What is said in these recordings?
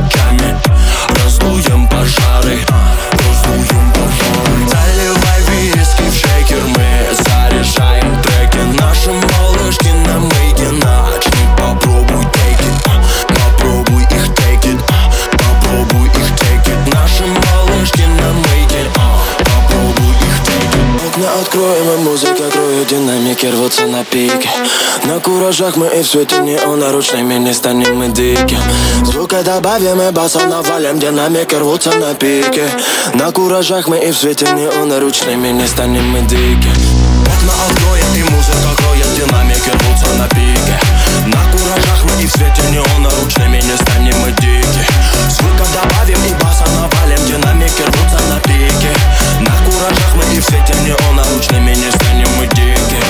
ночами. Раздуем пожары, раздуем пожары. Заливай виски в шейкер, мы заряжаем треки. Наши малышки на мейке, начни, попробуй take it. Попробуй их take it, попробуй их take it. Наши малышки на мейке, попробуй их take it. Окна откроем, и музыка кроет, динамики рвутся на пике. На куражах мы и в свете неона, ручными не станем мы диким. Звука добавим и басом навалим, динамики рвутся на пике. На куражах мы и в свете неона, ручными не станем мы диким. Окна откроем, и музыка кроет, динамики рвутся на пике. На куражах мы и в свете неона, ручными не станем мы диким. Звука добавим и басом навалим, динамики рвутся на пике. На куражах мы и в свете неона, ручными не станем мы диким.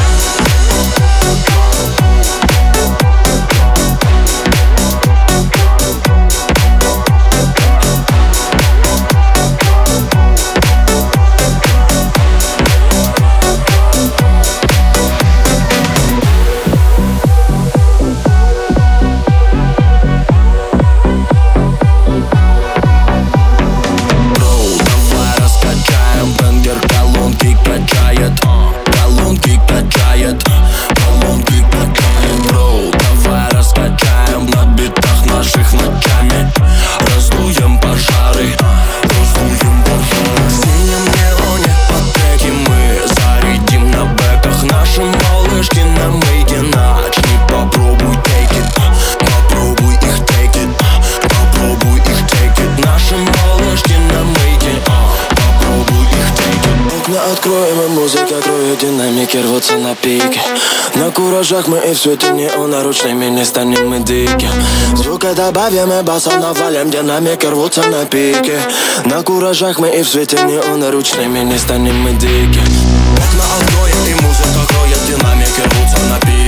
Откроем, и музыка кроет, динамики рвутся на пике. На куражах мы и в свете неона, ручными не станем мы диким. Звука добавим и басом навалим, динамики рвутся на пике. На куражах мы и в свете неона, ручными не станем мы диким. Окна откроем, и музыка кроет, динамики рвутся на пике.